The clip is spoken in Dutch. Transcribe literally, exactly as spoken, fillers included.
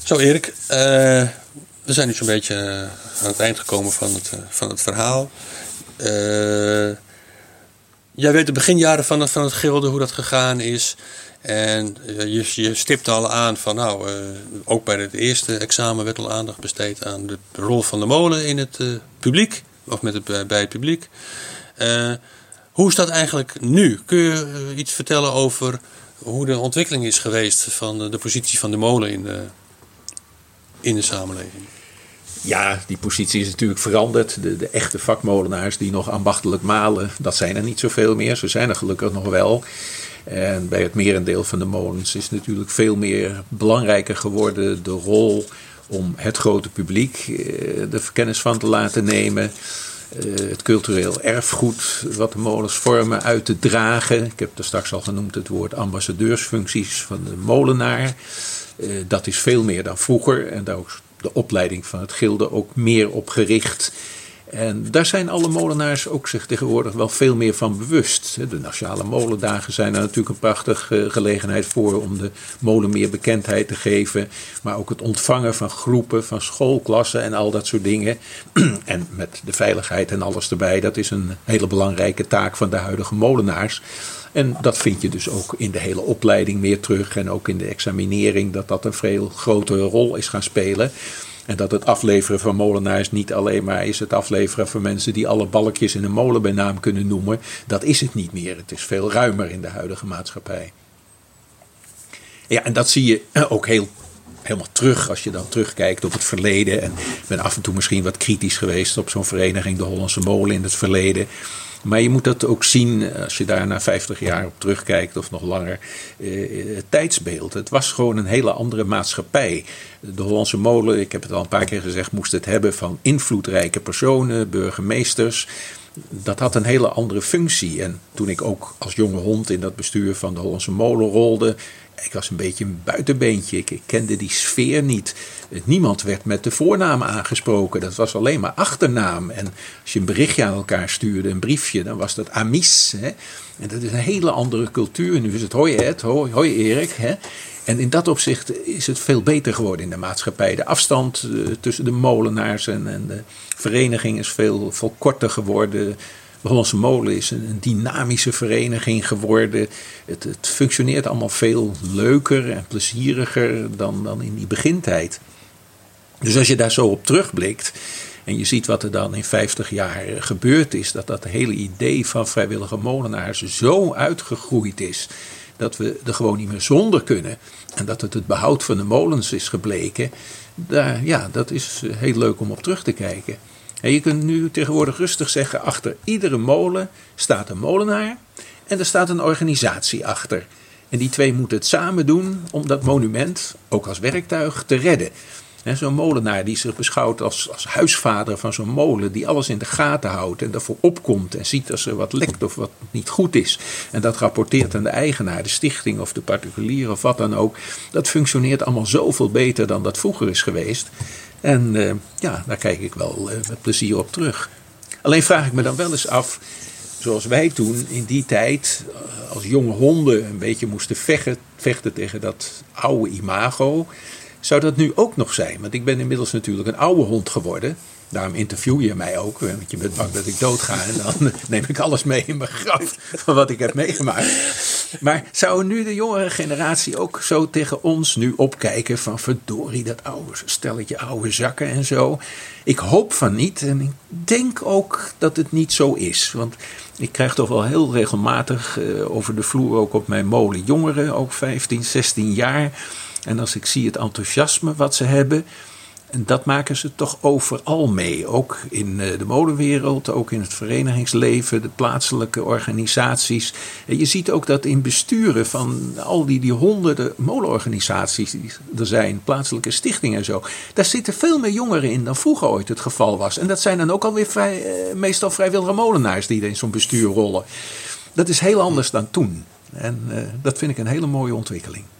Zo Erik, uh, we zijn nu zo'n beetje aan het eind gekomen van het, uh, van het verhaal. Uh, jij weet de beginjaren van het, van het gilde, hoe dat gegaan is. En uh, je, je stipt al aan van nou, uh, ook bij het eerste examen werd al aandacht besteed aan de, de rol van de molen in het uh, publiek. Of met het, bij het publiek. Uh, hoe is dat eigenlijk nu? Kun je uh, iets vertellen over hoe de ontwikkeling is geweest van de, de positie van de molen in de, in de samenleving? Ja, die positie is natuurlijk veranderd. De, de echte vakmolenaars die nog ambachtelijk malen, dat zijn er niet zoveel meer. Ze zijn er gelukkig nog wel. En bij het merendeel van de molens is natuurlijk veel meer belangrijker geworden de rol om het grote publiek de kennis van te laten nemen. Het cultureel erfgoed wat de molens vormen uit te dragen. Ik heb er straks al genoemd het woord ambassadeursfuncties van de molenaar. Dat is veel meer dan vroeger en daar ook de opleiding van het gilde ook meer op gericht. En daar zijn alle molenaars ook zich tegenwoordig wel veel meer van bewust. De Nationale Molendagen zijn er natuurlijk een prachtige gelegenheid voor om de molen meer bekendheid te geven. Maar ook het ontvangen van groepen, van schoolklassen en al dat soort dingen. En met de veiligheid en alles erbij, dat is een hele belangrijke taak van de huidige molenaars. En dat vind je dus ook in de hele opleiding meer terug. En ook in de examinering dat dat een veel grotere rol is gaan spelen. En dat het afleveren van molenaars niet alleen maar is het afleveren van mensen die alle balkjes in een molen bij naam kunnen noemen. Dat is het niet meer. Het is veel ruimer in de huidige maatschappij. Ja, en dat zie je ook heel, helemaal terug als je dan terugkijkt op het verleden. En ik ben af en toe misschien wat kritisch geweest op zo'n vereniging, de Hollandse Molen in het verleden. Maar je moet dat ook zien als je daar na vijftig jaar op terugkijkt of nog langer. Eh, het tijdsbeeld. Het was gewoon een hele andere maatschappij. De Hollandse Molen, ik heb het al een paar keer gezegd, moest het hebben van invloedrijke personen, burgemeesters. Dat had een hele andere functie. En toen ik ook als jonge hond in dat bestuur van de Hollandse Molen rolde, ik was een beetje een buitenbeentje. Ik, ik kende die sfeer niet. Niemand werd met de voornaam aangesproken. Dat was alleen maar achternaam. En als je een berichtje aan elkaar stuurde, een briefje, dan was dat amis. Hè? En dat is een hele andere cultuur. Nu is het hoi Ed, hoi, hoi Erik. Hè? En in dat opzicht is het veel beter geworden in de maatschappij. De afstand uh, tussen de molenaars en, en de vereniging is veel, veel korter geworden. De Hollandse Molen is een, een dynamische vereniging geworden. Het, het functioneert allemaal veel leuker en plezieriger dan, dan in die begintijd. Dus als je daar zo op terugblikt en je ziet wat er dan in vijftig jaar gebeurd is, dat dat hele idee van vrijwillige molenaars zo uitgegroeid is dat we er gewoon niet meer zonder kunnen. En dat het het behoud van de molens is gebleken. Daar, ja, dat is heel leuk om op terug te kijken. En je kunt nu tegenwoordig rustig zeggen, achter iedere molen staat een molenaar en er staat een organisatie achter. En die twee moeten het samen doen om dat monument, ook als werktuig, te redden. En zo'n molenaar die zich beschouwt als, als huisvader van zo'n molen, die alles in de gaten houdt en daarvoor opkomt en ziet als er wat lekt of wat niet goed is. En dat rapporteert aan de eigenaar, de stichting of de particulier of wat dan ook. Dat functioneert allemaal zoveel beter dan dat vroeger is geweest. En uh, ja, daar kijk ik wel uh, met plezier op terug. Alleen vraag ik me dan wel eens af, zoals wij toen in die tijd uh, als jonge honden een beetje moesten vechten, vechten tegen dat oude imago. Zou dat nu ook nog zijn? Want ik ben inmiddels natuurlijk een oude hond geworden. Daarom interview je mij ook. Want je bent bang dat ik doodga. En dan neem ik alles mee in mijn graf van wat ik heb meegemaakt. Maar zou nu de jongere generatie ook zo tegen ons nu opkijken van verdorie, dat oude stelletje oude zakken en zo? Ik hoop van niet. En ik denk ook dat het niet zo is. Want ik krijg toch wel heel regelmatig uh, over de vloer ook op mijn molen jongeren. Ook vijftien, zestien jaar. En als ik zie het enthousiasme wat ze hebben, en dat maken ze toch overal mee. Ook in de molenwereld, ook in het verenigingsleven, de plaatselijke organisaties. En je ziet ook dat in besturen van al die, die honderden molenorganisaties die er zijn, plaatselijke stichtingen en zo, daar zitten veel meer jongeren in dan vroeger ooit het geval was. En dat zijn dan ook alweer vrij, meestal vrijwillige molenaars die in zo'n bestuur rollen. Dat is heel anders dan toen. En uh, dat vind ik een hele mooie ontwikkeling.